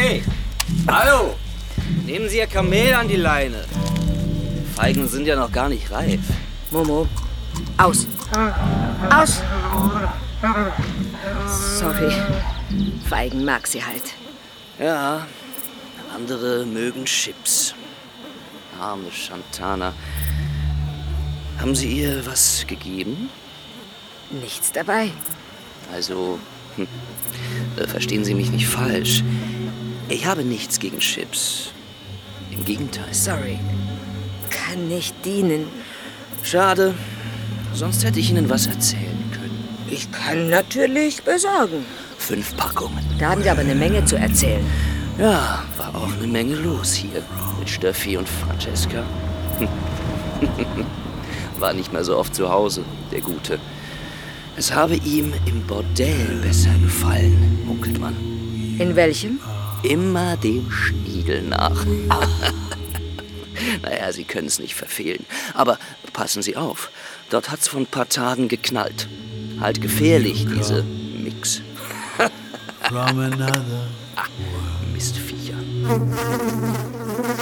Hey! Hallo! Nehmen Sie Ihr Kamel an die Leine. Feigen sind ja noch gar nicht reif. Momo, aus. Aus! Sorry. Feigen mag sie halt. Ja, andere mögen Chips. Arme Shantana. Haben Sie ihr was gegeben? Nichts dabei. Also, verstehen Sie mich nicht falsch. Ich habe nichts gegen Chips. Im Gegenteil. Sorry. Kann nicht dienen. Schade. Sonst hätte ich Ihnen was erzählen können. Ich kann natürlich besorgen. 5 Packungen. Da haben Sie aber eine Menge zu erzählen. Ja, war auch eine Menge los hier. Mit Steffi und Francesca. War nicht mehr so oft zu Hause, der Gute. Es habe ihm im Bordell besser gefallen, munkelt man. In welchem? Immer dem Schniedel nach. Naja, Sie können es nicht verfehlen. Aber passen Sie auf, dort hat's vor ein paar Tagen geknallt. Halt gefährlich, diese Mix. Mistviecher.